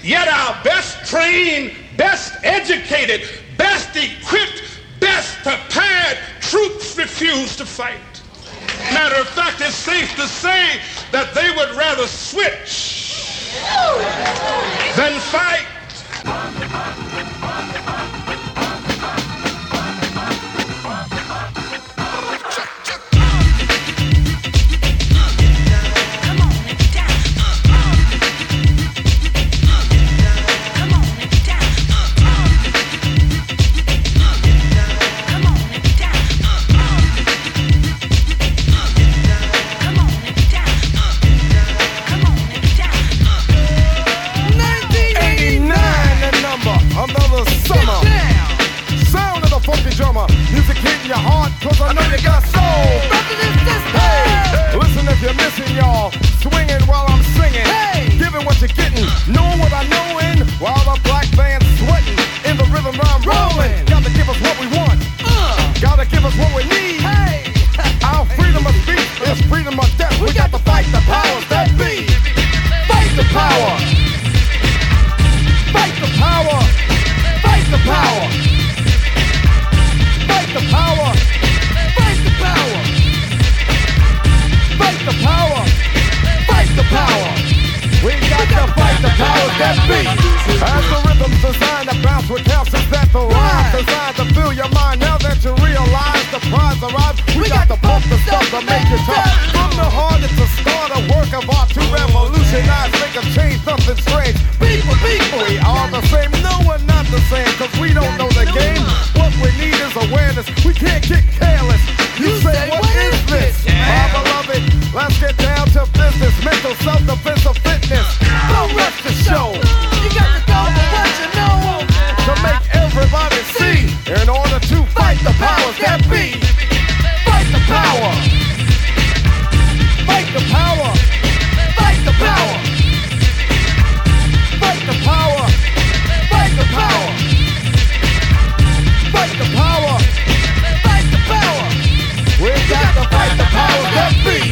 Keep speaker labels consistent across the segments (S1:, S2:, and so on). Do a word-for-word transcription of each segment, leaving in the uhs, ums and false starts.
S1: Yet our best trained, best educated, best equipped, best prepared troops refuse to fight. Matter of fact, it's safe to say that they would rather switch than fight.
S2: Another summer. Sound of the funky drummer. Music hitting your heart, cause I know you got soul. Hey, listen if you're missing, y'all. Swinging while I'm singing. Hey, giving what you're getting. Knowing what I know in. While the black band's sweating. In the rhythm I'm rolling. Gotta give us what we want. Uh, Gotta give us what we need. Hey, our freedom of speech is freedom of death. We, we got to fight the powers that be. Fight the power. Fight the power. Fight the power. Fight the power. Fight the power. Fight the power. Fight the power. We got to fight the powers that be. As the rhythm's designed to bounce with calcium that the rhyme designed to fill your mind. Now that you realize the prize arrives, we, we got, got to pump the stuff to make it tough. From the heart it's a start, a work of art to revolutionize, make a change, something strange. People, people, we are the same. No, we're not the same, cause we don't know the game. What we need is awareness. We can't get careless. You, you say, what, what is this? Yeah. My beloved, let's get down to business. Mental self-defense of fitness. Don't rush the show. You got to go for what you know. To make everybody see. In order to fight the powers that be. Fight the power. Fight the power. Fight the power. Fight the power. Fight the power. Fight the power. Fight the power. We got to fight the powers that be.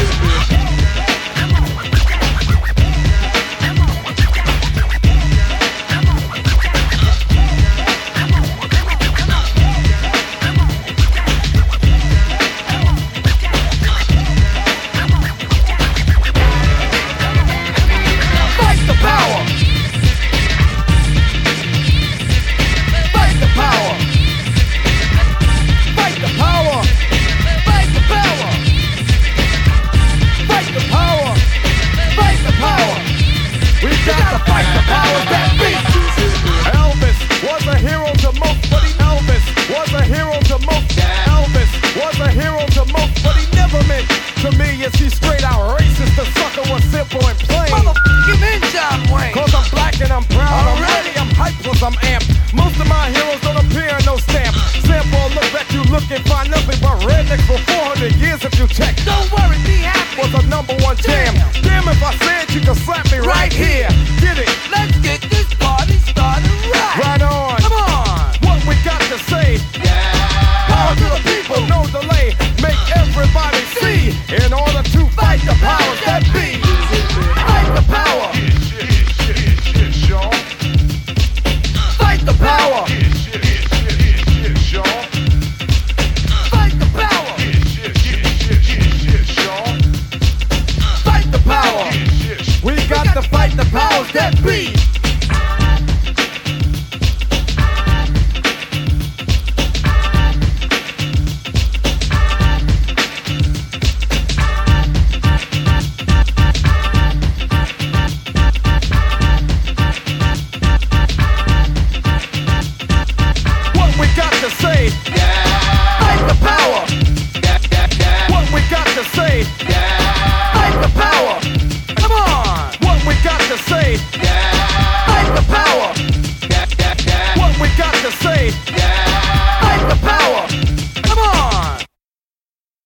S2: I'm amped. Most of my heroes don't appear in no stamp. Sample look back, you look and find nothing but rednecks for four hundred years if you check. Don't worry, be happy. Was a number one jam. Damn, Damn if I said you could slap me right, right here. Get it? Let's get this party started right. Right on. Come on. What we got to say? Yeah. Power to the people, no delay. Make everybody see. In order to fight the powers that be. Fight the power. The power. Fight the power. Fight the power. We got to fight the powers that be. Say,